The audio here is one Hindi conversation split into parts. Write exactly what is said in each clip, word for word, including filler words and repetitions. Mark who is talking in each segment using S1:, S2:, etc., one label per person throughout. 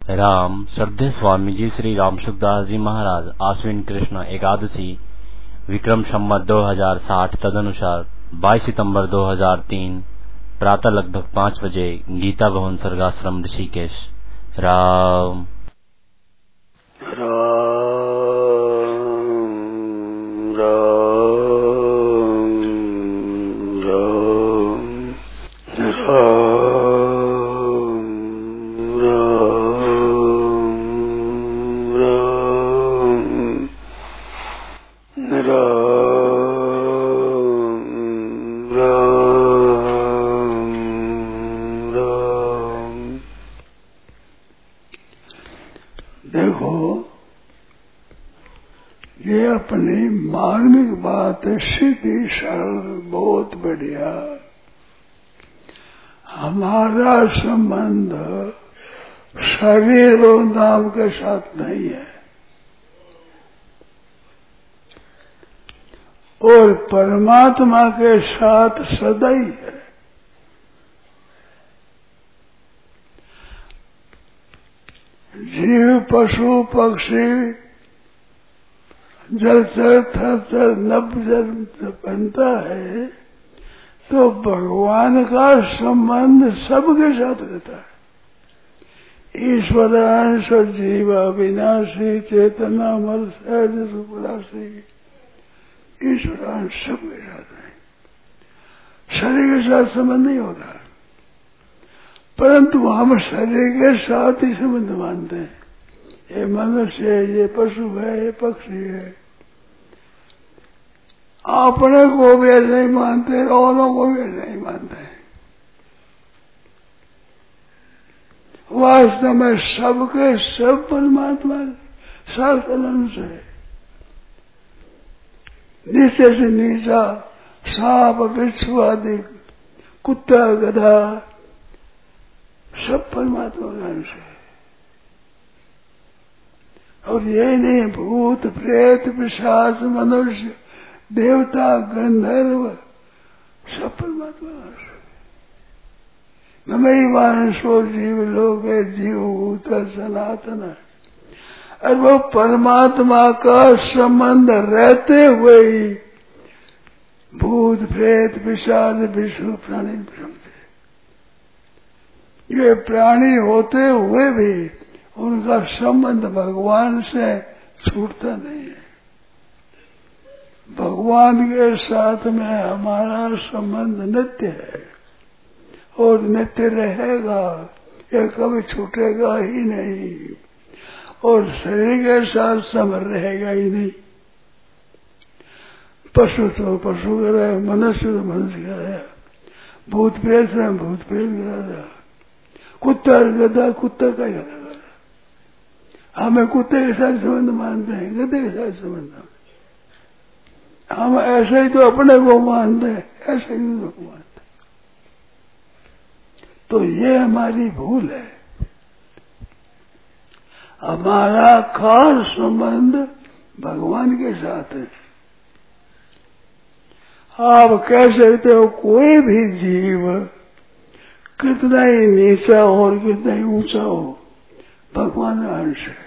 S1: राम श्रद्धे स्वामी जी श्री राम सुखदास जी महाराज आश्विन कृष्ण एकादशी विक्रम संवत दो हजार साठ तदनुसार बाईस सितंबर दो हजार तीन प्रातः लगभग पाँच बजे गीता भवन सर्गाश्रम ऋषिकेश। राम
S2: राम राम सीधी सरल बहुत बढ़िया। हमारा संबंध शरीर और नाम के साथ नहीं है और परमात्मा के साथ सदा ही है। जीव पशु पक्षी जलचर थरचर नभ जल बनता है तो भगवान का संबंध सबके साथ रहता है। ईश्वरांश जीव अविनाशी चेतना मल सहज सुपराशी ईश्वरांश सबके साथ है। शरीर के साथ संबंध नहीं होता परंतु हम शरीर के साथ ही संबंध मानते हैं। ये मनुष्य है, ये पशु है, ये पक्षी है। अपने को भी ऐसे नहीं मानते, औरों को भी ऐसे नहीं मानते। वास्तव में सबके सब परमात्मा शासन अनुसार है। नीचे से नीचा सांप बिच्छू आदि कुत्ता गधा सब परमात्मा का अंश है। और ये नहीं भूत प्रेत पिशाच मनुष्य देवता गंधर्व सब परमात्मा नमई वांशो जीव लोग जीव भूत सनातन है। और वो परमात्मा का संबंध रहते हुए ही भूत प्रेत पिशाच विष्णु प्राणी ब्रह्मते। ये प्राणी होते हुए भी उनका संबंध भगवान से छूटता नहीं है। भगवान के साथ में हमारा संबंध नित्य है और नित्य रहेगा। ये कभी छूटेगा ही नहीं और शरीर के साथ संबंध रहेगा ही नहीं। पशु तो पशु का रहे, मनुष्य तो मनुष्य का रहे, भूत प्रेत है भूत प्रेत का रहा, कुत्ता गधा कुत्ता का ही रहा। हमें कुत्ते के साथ संबंध मानते हैं, गधे के साथ संबंध। हम ऐसे ही तो अपने को मानते हैं, ऐसे ही तो मानते। तो ये हमारी भूल है। हमारा खास संबंध भगवान के साथ है। आप कह सकते हो कोई भी जीव कितना ही नीचा हो और कितना ही ऊंचा हो भगवान का अंश है।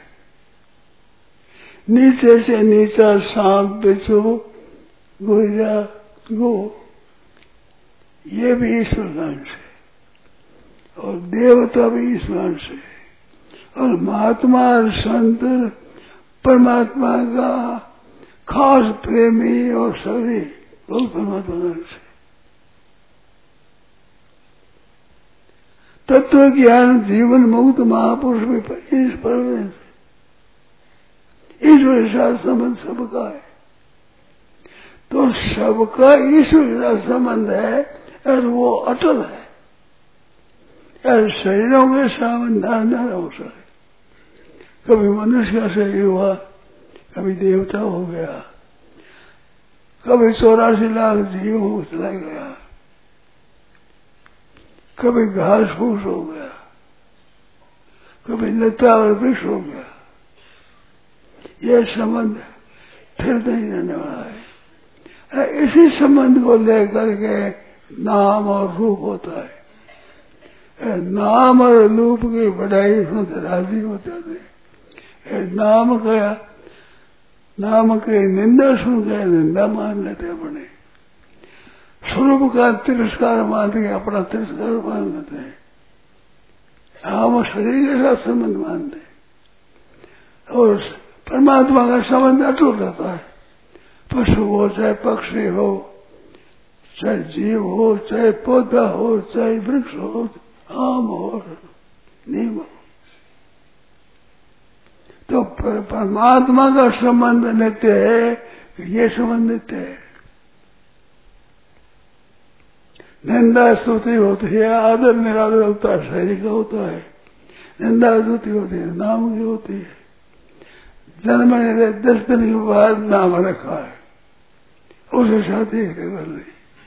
S2: नीचे से नीचा सांप बिच्छू गोया गो ये भी ईश्वर का अंश है और देवता भी ईश्वर अंश है और महात्मा संत परमात्मा का खास प्रेमी और सभी वो परमात्मा का अंश है। तत्व ज्ञान जीवन मुक्त महापुरुष भी ईश्वर ईश्वर के साथ संबंध सबका है। तो सबका ईश्वर के साथ संबंध है और वो अटल है। यार शरीरों के संबंध न हो सके। कभी मनुष्य का शरीर हुआ, कभी देवता हो गया, कभी चौरासी लाख जीव चला गया, कभी घास फूस हो गया, कभी लता और विष हो गया। यह संबंध फिर नहीं रहने वाला है। इसी संबंध को लेकर के नाम और रूप होता है। नाम और रूप की बढ़ाई उसमें राजी हो जाते। नाम का नाम के निंदा सुन के निंदा मान लेते अपने स्वरूप का तिरस्कार मान के अपना तिरस्कार मान लेते हैं। हम शरीर के साथ संबंध मानते और परमात्मा का संबंध अटूट रहता है। पशु हो चाहे पक्षी हो, चाहे जीव हो, चाहे पौधा हो, चाहे वृक्ष हो, आम हो, नीम हो, तो परमात्मा का संबंध नित्य है कि ये संबंध नित्य है। निंदा स्तुति होती है, आदर निरादर होता है, शरीर का होता है। निंदा स्तुति होती है, नाम की होती है। जन्म ने दस दिन के बाद नाम रखा है, उसे शादी कर ली।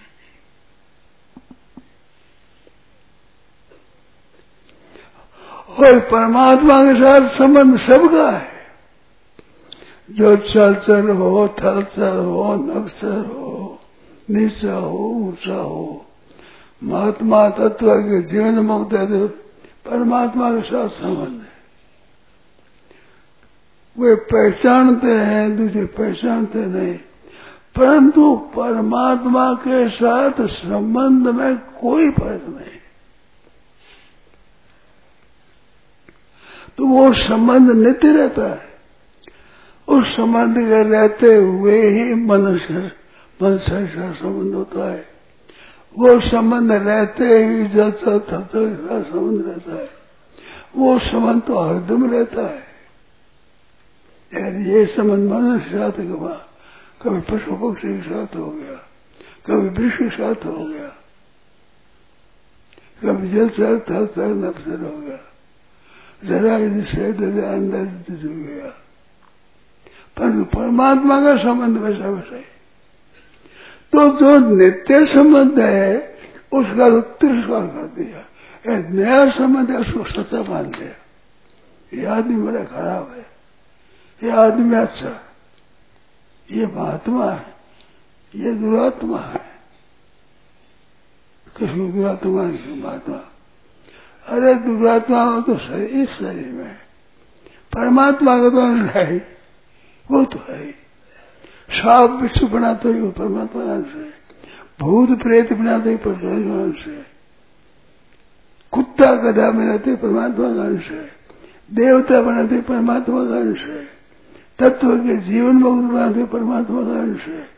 S2: और परमात्मा के साथ संबंध सबका है। जो चलचल हो, थलचल हो, नक्सर हो, नीचा हो, ऊंचा हो, महात्मा तत्व के जीवन मुक्त है, परमात्मा के साथ संबंध है। वे पहचानते हैं, दूसरे पहचानते नहीं, परंतु परमात्मा के साथ संबंध में कोई फर्क नहीं। तो वो संबंध नित्य रहता है। उस संबंध के रहते हुए ही मनुष्य मनुष्य का संबंध होता है। वो संबंध रहते ही जल चल थल का संबंध रहता है। वो संबंध तो हरदम रहता है। ये संबंध मनुष्य के साथ के बाद कभी पशु पक्षी के साथ हो गया, कभी वृक्ष के साथ हो गया, कभी जल चल थल चल नफसर हो गया, जरा से अंदर जुड़ गया। पर परमात्मा का संबंध वैसा वैसा है। तो जो नित्य संबंध है उसका तो तिरस्कार कर दिया। एक नया संबंध है उसको सच्चा मान लिया। ये आदमी बड़ा खराब है, ये आदमी अच्छा, ये महात्मा है, ये दुरात्मा है। किसको दुरात्मा, किसको महात्मा? अरे दुरात्मा हो तो सही, इस शरीर में परमात्मा का तो है, वो तो है। सांप बिच्छू बनाते ही परमात्मा अंश है, भूत प्रेत बनाते ही परमात्मा अंश है, कुत्ता गधा बनाते परमात्मा का अंश है, देवता बनाते परमात्मा का अंश है, तत्व के जीवन मुक्त बनाते परमात्मा का अंश है,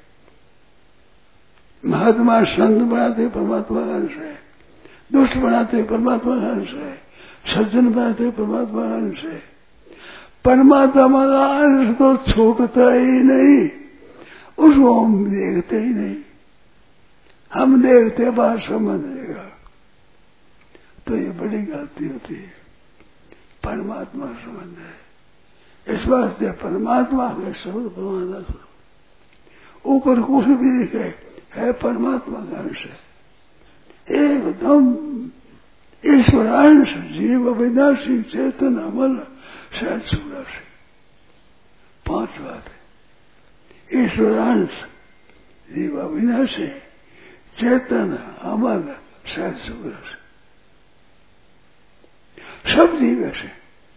S2: महात्मा संत बनाते परमात्मा का अंश है, दुष्ट बनाते परमात्मा का अंश है, सज्जन बनाते परमात्मा का अंश है। परमात्मा का अंश तो छूटता ही नहीं, उसको हम देखते ही नहीं। हम देखते बाहर संबंध देगा तो ये बड़ी गलती होती है। परमात्मा संबंध है, इस वास्ते परमात्मा के स्वरूप परमात्मा स्वरूप ऊपर कुछ भी है, है परमात्मा का अंश है एकदम। ईश्वरांश जीव अविनाशी चेतन अमल शायद सूरज पांच बात है। ईश्वरांश जीव अविनाशी चेतन अमल शायद सूरज, सब जीव ऐसे,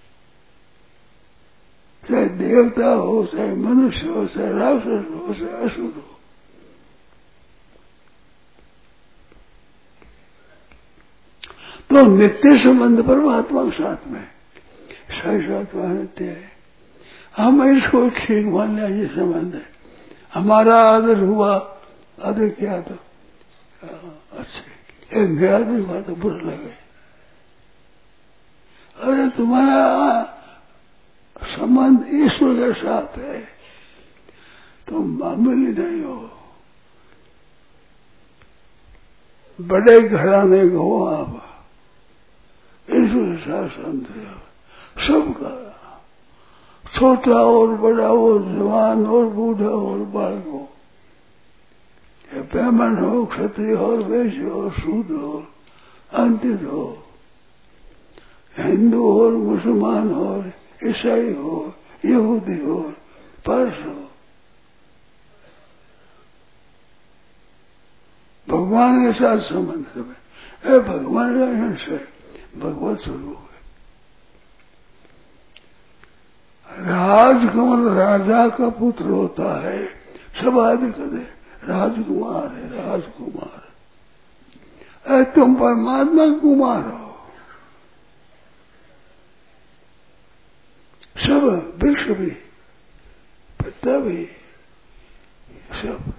S2: चाहे देवता हो, चाहे मनुष्य हो, चाहे राक्षस हो, चाहे असुर हो। तो नित्य संबंध परमात्मा के साथ में साक्षात्कार नित्य है। हम इसको ठीक मान लिया, ये संबंध है। हमारा आदर हुआ, आदर किया तो अच्छे, एक बेआदर हुआ तो बुरा लगे। अरे तुम्हारा संबंध ईश्वर के साथ है, तुम मामूली नहीं हो, बड़े घराने को हो आप, ईश्वर के साथ संबंध सबका, छोटा और बड़ा हो, जवान और बूढ़ा और बालक हो, ब्राह्मण हो, क्षत्रिय हो, वैश्य हो, शूद्र हो, अंतित हो, हिंदू हो, मुसलमान हो, ईसाई हो, यहूदी हो, पारस हो, भगवान के साथ संबंध है। भगवान का अंश है, भगवत स्वरूप है। राजकमल राजा का पुत्र होता है, सब आदि कदे राजकुमार है, राजकुमार। अरे तुम परमात्मा कुमार हो। सब वृक्ष भी, पत्ता भी, सब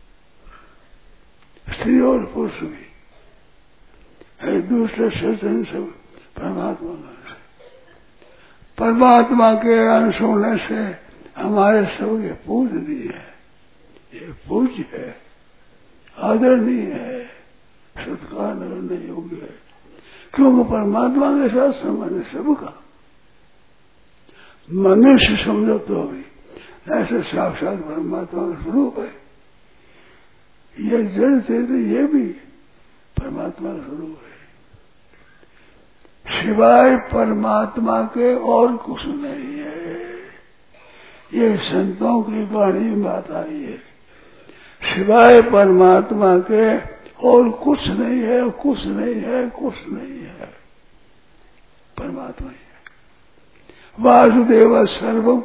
S2: स्त्री और पुरुष भी है, दूसरे सज्जन सब परमात्मा का अंश। परमात्मा के अंश होने से हमारे सबके पूजनीय है, ये पूज्य है, आदरणीय है, सत्कार करने योग्य है, क्योंकि परमात्मा के साथ संबंध है सबका। मनुष्य समझो तो भी ऐसे साक्षात परमात्मा का स्वरूप है। ये जड़ चेतन ये भी परमात्मा का स्वरूप है। सिवाय परमात्मा के और कुछ नहीं है। ये संतों की वाणी में बात आई है, सिवाय परमात्मा के और कुछ नहीं है, कुछ नहीं है, कुछ नहीं है, परमात्मा ही है। वासुदेव सर्वम,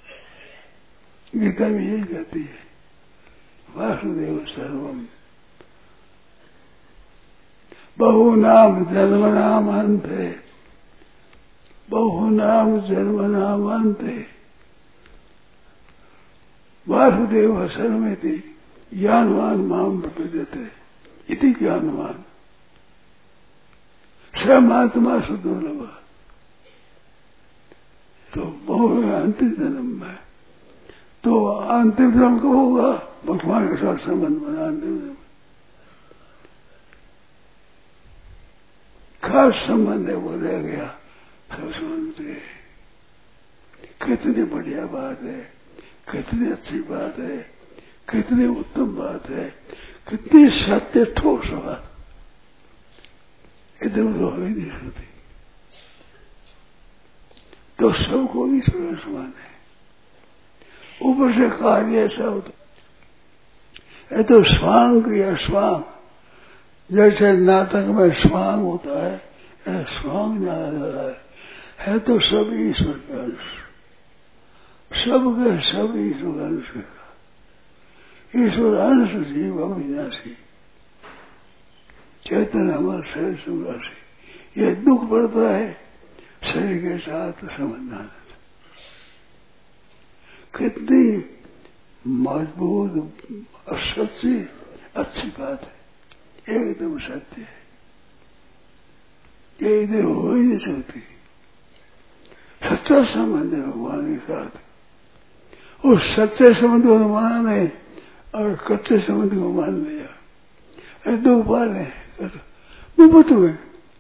S2: गीता में यही कहती है, वासुदेव सर्वम। बहु नाम जन्म नाम अंत है, बहु नाम जन्म नाम अंत है। वासुदेव सर्वमिति ज्ञानवान माम प्रपद्यते इति ज्ञानवान सर्वमात्मा सुदुर्लभ। तो बहु अंतिम जन्म में, तो अंतिम जन्म कब होगा? भगवान के साथ संबंध बना अंतिम जन्म, खास संबंध है, वो रह गया सब संबंध रहे। कितनी बढ़िया बात है, कितनी अच्छी बात है, कितनी उत्तम बात है, कितनी सत्य ठोस बात, इधर उधर हो ही नहीं सकती। तो सबको ईश्वर समान है। ऊपर से कार्य ऐसा होता, ये तो स्वांग या स्वांग, जैसे नाटक में स्वांग होता है, यह स्वांग जाना जा रहा है, है तो सब ईश्वर का अंश, सब के सब ईश्वर अंश का। ईश्वर अंश जीव अविनाशी, चैतन्य हमारा शरीर सुराशी। ये दुख पड़ता है शरीर के साथ संबंध। कितनी मजबूत और सच्ची अच्छी बात है, एकदम सत्य है, ये इधर हो ही नहीं सकती। सच्चा संबंध है भगवान के साथ। उस सच्चे संबंध को माना नहीं और कच्चे संबंध को मान लिया, दो बार है मुफ्त में।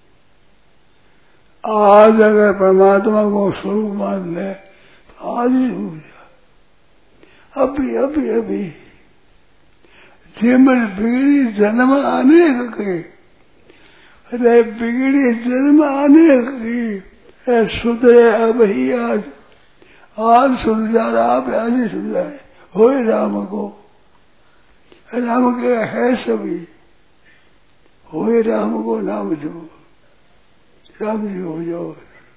S2: आज अगर परमात्मा को स्वरूप मान ले तो आज ही हो गया। अभी अभी अभी जीवन बिगड़ी जन्म आने के, अरे बिगड़ी जन्म आने की, सुधरे अब ही आज, आज सुध जा रहा, आप आज ही सुध जाए। हो राम को, राम के है सभी, हो राम को नाम जो, राम जी हो जाओ,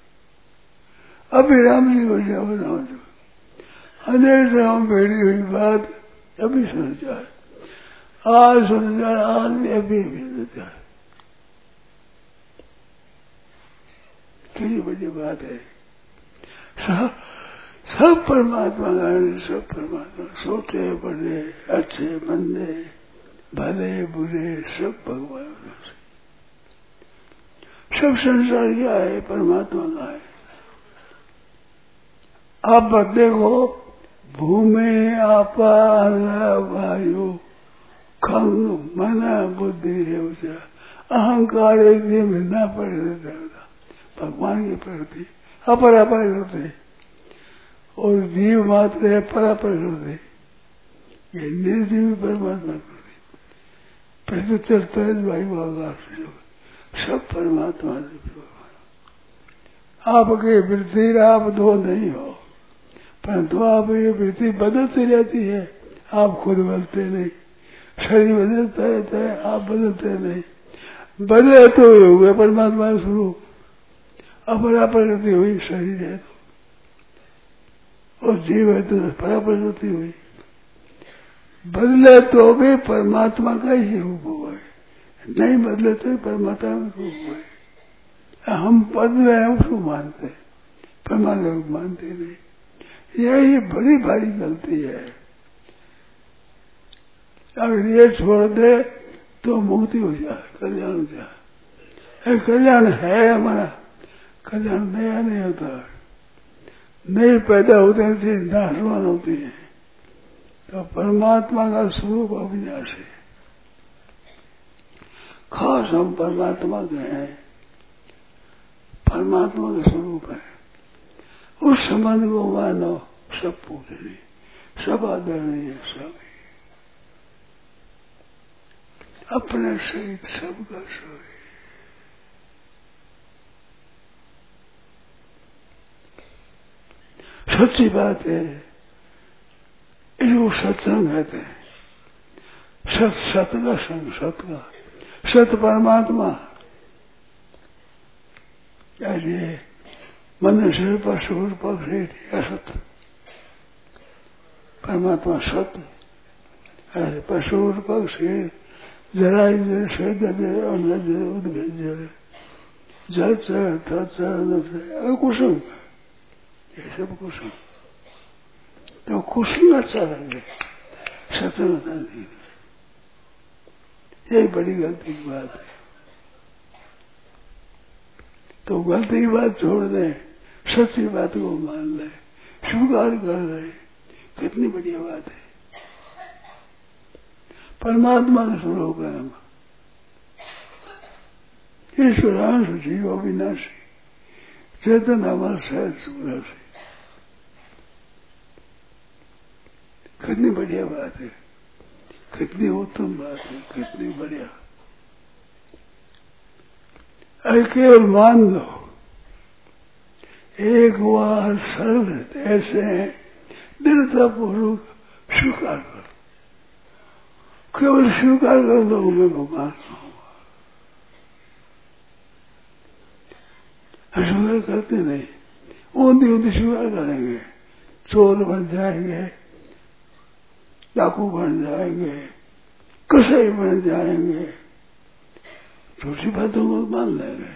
S2: अभी राम जी हो जाओ, नाम जो। अंधेरे से हम बेड़ी हुई बात अभी सुन जाए, आज सुन जाए, आज भी अभी भी सुन जाए। कितनी बड़ी बात है। सब सब परमात्मा का, सब परमात्मा, छोटे बड़े, अच्छे मंदे, भले बुरे, सब भगवान का। सब संसार क्या है? परमात्मा का है। आप देखो, भूमि आपा वायु खंग मन बुद्धि है, उसे अहंकार एक दिन न पड़ रहता, भगवान की प्रकृति अपरा प्रकृति और जीव मात्र है परा प्रकृति, ये निर्जीव परमात्मा प्रकृति। प्रति चलता है वायु आकाश, सब परमात्मा से। आपकी वृत्ति आप दो नहीं हो, परंतु आप ये वृत्ति बदलती रहती है, आप खुद बदलते नहीं। शरीर बदलता रहता है, आप बदलते नहीं। बदले तो हुए परमात्मा स्वरूप, अपरा प्रकृति हुई, शरीर है तो, और जीव है तो परा प्रकृति हुई। बदले तो भी परमात्मा का ही रूप हुआ है, नहीं बदले तो भी परमात्मा का रूप हुआ है। हम बदले हैं उसको मानते, परमात्मा को मानते नहीं। यही बड़ी भारी गलती है। अगर ये छोड़ दे तो मुक्ति हो जाए, कल्याण हो जाए। कल्याण है हमारा, कल्याण नया नहीं होता, नई पैदा होते हैं चीज नाशवान होती है। तो परमात्मा का स्वरूप अविनाशी है, खास हम परमात्मा के हैं, परमात्मा का स्वरूप है। उस संबंध को मानो, सब पूजनीय, सब आदरणीय, सब अपने सहित सबका सही। सच्ची बात है, इसको सत्संग कहते हैं। सत सत का संग, सत का सत परमात्मा। ये मनुष्य पशु पक्षी असत, परमात्मा सत। ऐसे पशु पक्षी जरा उद्गज जल कुसुम, ये सब कुसुम। तो कुसुम अच्छा लगे, सत्संग नहीं। यही बड़ी गलती की बात है। तो गलती की बात छोड़ दें, सच्ची बात को मान ले, स्वीकार कर रहे, कितनी बढ़िया बात है। परमात्मा का स्वरूप है हम, ईश्वरांश जीव अविनाशी, चेतन हमारा सहज सुराशी। कितनी बढ़िया बात है, कितनी उत्तम बात है, कितनी बढ़िया। अरे केवल मान लो, एक बार सरल ऐसे दृढ़ता पूर्वक स्वीकार करो, केवल स्वीकार कर दो मैं भगवान कहूंगा। स्वीकार करते नहीं, ऊंधी ऊंधी स्वीकार करेंगे, चोर बन जाएंगे, डाकू बन जाएंगे, कसाई बन जाएंगे, छोटी बातों को मान लेंगे।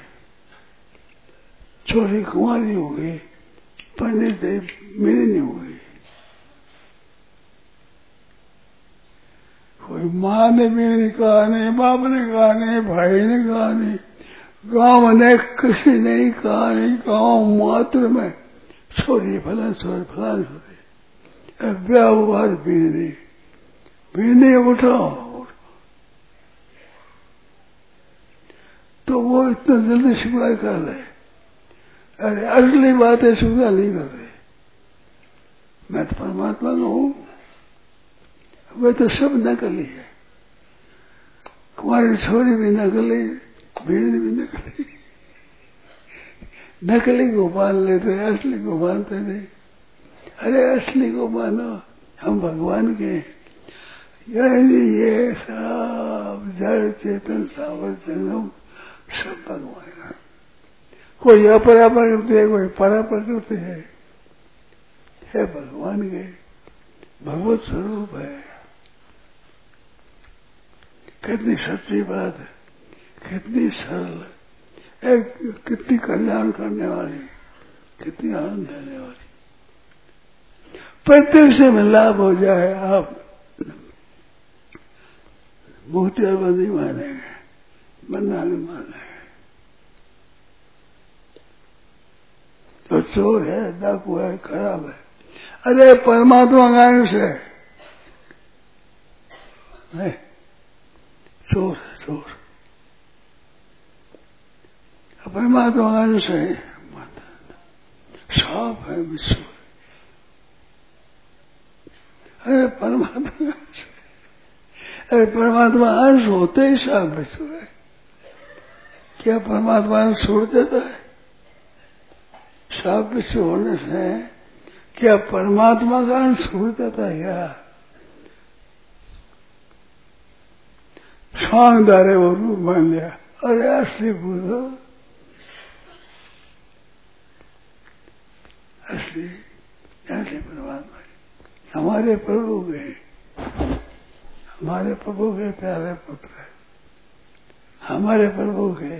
S2: छोरी कुंवारी हो गई, पंडित मेरी नहीं हो गई, कोई माँ ने भी नहीं कहा, नहीं बाप ने कहा, नहीं भाई ने कहा, नहीं गांव ने किसी ने कहा, नहीं गांव मात्र में छोरी फलान छोरी फलान छोरी व्यवहार भी नहीं, भी नहीं उठाओ, तो वो इतना जल्दी स्वीकार कर ले। अरे असली बात है, स्वीकार नहीं कर रहे। मैं तो परमात्मा का हूं, वे तो सब नकली है। कुमारी छोरी भी नकली, भीड़ भी नकली, नकली को मान लेते, असली को मानते नहीं। अरे असली को मानो, हम भगवान के, यानी ये सब जड़ चेतन सावर जंगम सब भगवान है। कोई अपरा प्रकृति है, कोई परा प्रकृति है, है भगवान के, भगवत स्वरूप है। कितनी सच्ची बात है, कितनी सरल, एक कितनी कल्याण करने वाली, कितनी आनंद देने वाली। प्रत्येक से में लाभ हो जाए, आप मुक्ति और बंदी मानेंगे, बंदा नहीं मानेंगे। तो चोर है, डाकू है, खराब है, अरे परमात्मा का अंश है, नहीं चोर है, चोर परमात्मा का अंश है। सांप है, विश्व है, अरे परमात्मा का अंश है। अरे परमात्मा अंश होते ही सांप विश्व है। क्या परमात्मा अंश छोड़ देता है? सांप विश्व होने से क्या परमात्मा का अंश छोड़ देता है? क्या स्वांगदारे वो रूप मान लिया, अरे असली भूलो असली ऐसे परमात्मा हमारे प्रभु के हमारे प्रभु के प्यारे पुत्र, हमारे प्रभु के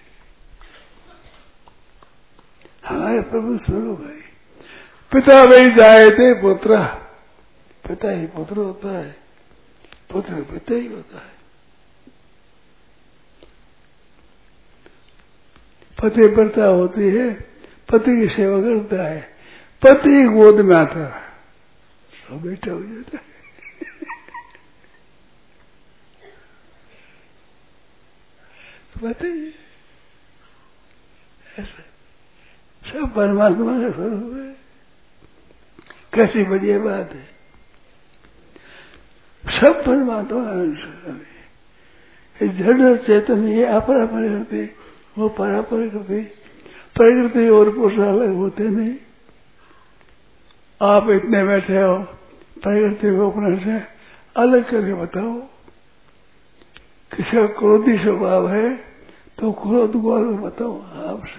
S2: हमारे प्रभु स्वरूप है। पिता वही जाए थे पुत्र, पिता ही पुत्र होता है, पुत्र पिता ही होता है। पति प्रथा होती है, पति की सेवा करता है, पति गोद में आता है तो बेटा हो जाता है। तो बताइए ऐसा सब परमात्मा का स्वरूप है। कैसी बढ़िया बात है, सब परमात्मा है। जड़ चेतन ये अपरा प्रकृति, वो परा प्रकृति, प्रकृति और पुरुष अलग होते नहीं। आप इतने बैठे हो, प्रकृति को अपने से अलग करके बताओ। किसी का क्रोधी स्वभाव है तो क्रोध को अलग बताओ आपसे।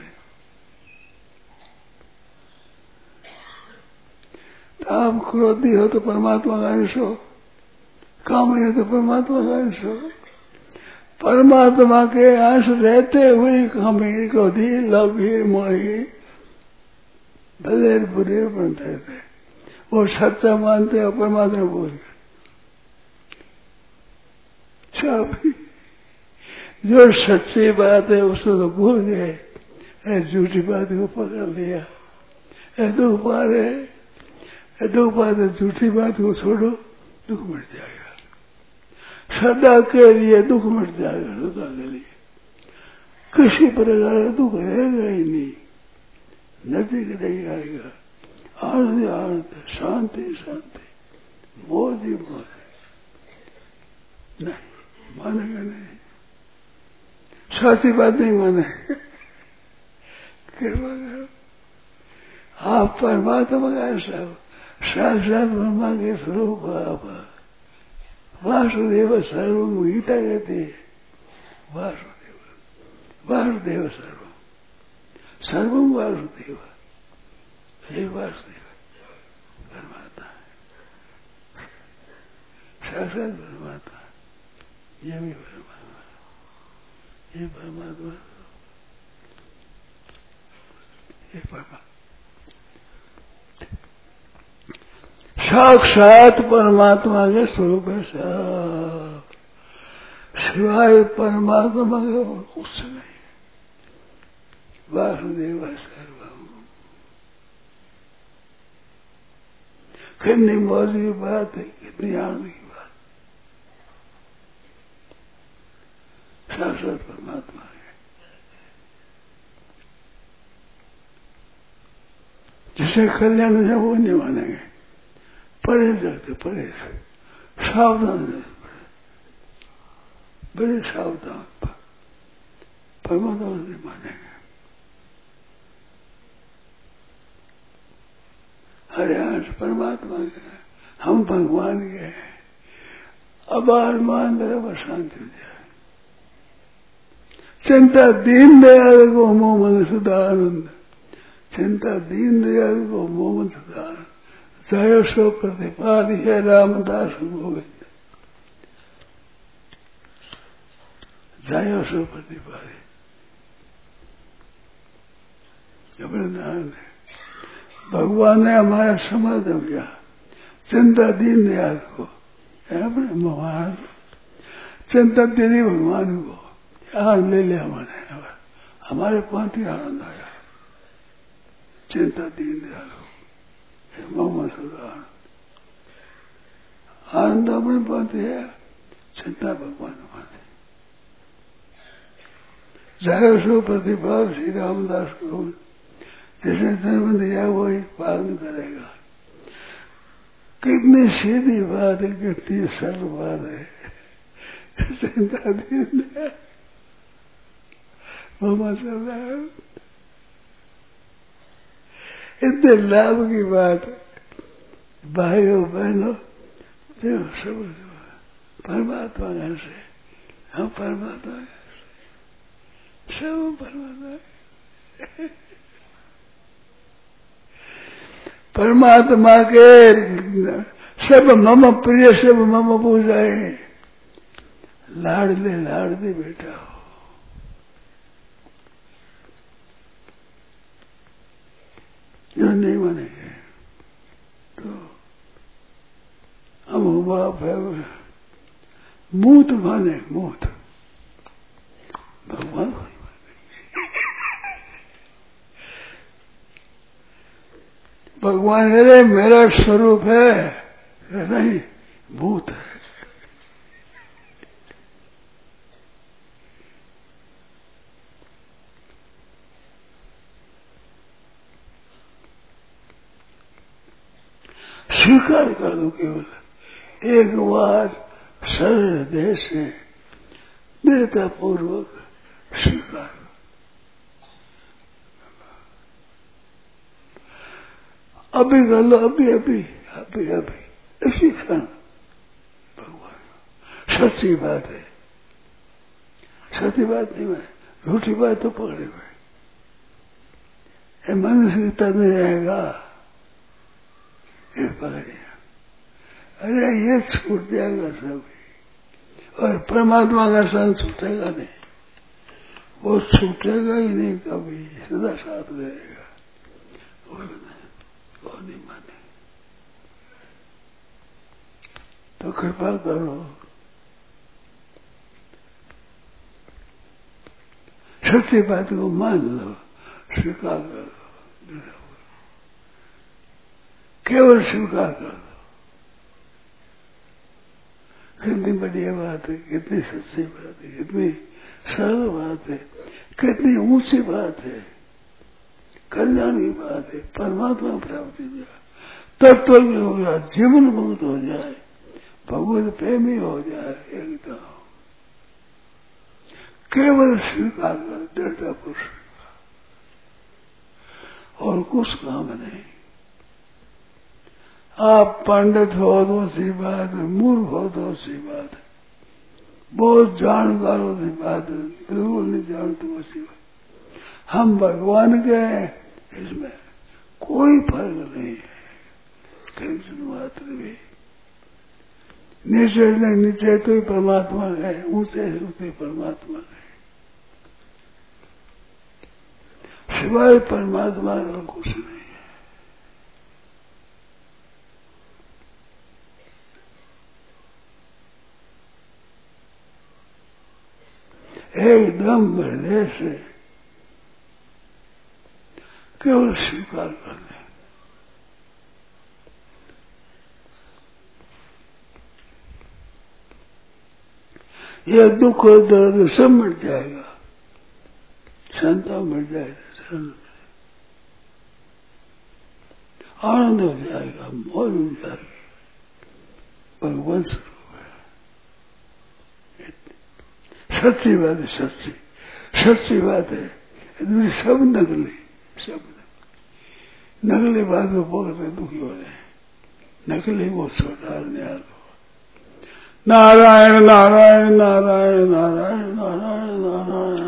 S2: तो आप क्रोधी हो तो परमात्मा का अंश हो, कामी हो तो परमात्मा का अंश हो। परमात्मा के अंश रहते हुए कामी क्रोधी लोभी मोही भले बुरे बनते थे, वो सच्चा मानते हो परमात्मा बोल सब। जो सच्ची बात है उसको तो भूल गए, झूठी बात को पकड़ लिया। दुख पा रहे, दुख पा रहे, झूठी बात को छोड़ो, दुख मिट जाएगा। सदा के लिए दुख मिट जाएगा, सदा के लिए किसी प्रकार का दुख रहेगा ही नहीं, नजदीक नहीं आएगा। आनंद आनंद, शांति शांति, मौज ही मौज। नहीं मानेगा नहीं, साथी बात नहीं माने। कृपा करो, आप परमात्मा का ऐसा हो, साक्षात ब्रह्मा के स्वरूप आप। वासुदेव सर्वम गीता कहती है, वासुदेव वासुदेव सर्वम, सर्वम वासुदेव, हे वासुदेव परमात्मा, साक्षात परमात्मा, ये भी परमात्मा, ये परमात्मा, ये परमात्मा साक्षात परमात्मा के स्वरूप है सब, सिवाय परमात्मा के और कुछ नहीं। वासुदेव सर्वम, कितनी मौज की बात है, कितनी आनंद की बात। साक्षात परमात्मा है। जिसे कल्याण है वो नहीं मानेंगे, परे जाते परे से सावधान रहते, बड़े सावधान। परमात्मा नहीं मानेंगे। हरियांश परमात्मा के, हम भगवान के हैं। अब मान रहे शांति हो जाए। चिंता दीन दयाल को मोहम्मद सदानंद, चिंता दीन दयाल को मोहम्मद सदानंद, जय सो प्रतिपाद है रामदास गोविंद, जय सो प्रतिपाद। भगवान ने हमारा समर्थन किया, चिंता दीन दयाल को, अपने भगवान चिंता तेरी भगवान को आनंद ले लिया हमारे, हमारे पंथी आनंद आया। चिंता दीन दयाल को मोहम्मद सदानंद, आनंद अपने पंथी है, चिंता भगवान हमारे। जय सो प्रतिपाद श्री रामदास को, जिसने जन्म दिया वही पालन करेगा। कितनी सीधी बात है, कितनी सरल बात है। चिंता दीन दयाल मोहम्मद सदानंद, इतने लाभ की बात है। भाइयों बहनों, जो सब परमात्मा से, हम परमात्मा सब परमात्मा। परमात्मा के सब मम प्रिय सब मम पूजाए, लाडले लाडले बेटा हो। जो नहीं मानेंगे तो हम बाप है, मूत माने मूत, भगवान भगवान अरे मेरा स्वरूप है, नहीं भूत है। स्वीकार कर दो केवल एक बार सरल हृदय से दृढ़ता पूर्वक स्वीकार। अभी कर लो, अभी अभी अभी अभी इसी क्षण भगवान। सच्ची बात है, सच्ची बात नहीं है, झूठी बात तो पकड़े हुए। मनुष्य की तरह जाएगा ये पकड़ेगा, अरे ये छूट जाएगा सब, और परमात्मा का संग छूटेगा नहीं, वो छूटेगा ही नहीं कभी, सदा साथ रहेगा। वो नहीं माने तो कृपा करो, सच्ची बात को मान लो, स्वीकार कर लो, केवल स्वीकार कर दो। कितनी बढ़िया बात है, कितनी सच्ची बात है, कितनी सरल बात है, कितनी ऊंची बात है, कल्याण की बात है। परमात्मा प्राप्ति तत्व की हो जाए, जीवन मुक्त हो जाए, भगवत प्रेमी हो जाए एकदम। केवल स्वीकार कर, दृढ़ता पुरुष, और कुछ काम नहीं। आप पंडित हो तो सी बात है, मूर्ख हो तो सी बात है, बहुत जानकार हो सी बात है, बिल्कुल नहीं जानते वो सी बात। हम भगवान के हैं, इसमें कोई फर्क नहीं है, टेंशन मात्र भी। नीचे नहीं, नीचे तो ही परमात्मा है, ऊंचे ऊंचे परमात्मा है, सिवाय परमात्मा का कुछ नहीं। एकदम हृदय से केवल स्वीकार कर लें। यह दुख और दर्द सब मिट जाएगा, शांता मिट जाएगा, आनंद हो जाएगा, मौज हो जाएगी, भगवान स्वरूप है। सच्ची बात है, सच्ची सच्ची बात है। दूसरी सब नकली, सब नकली, नकली बात को पकड़ते दुखी हो रहे, नकली वो छोड़ने आ लो। नारायण नारायण नारायण नारायण नारायण नारायण।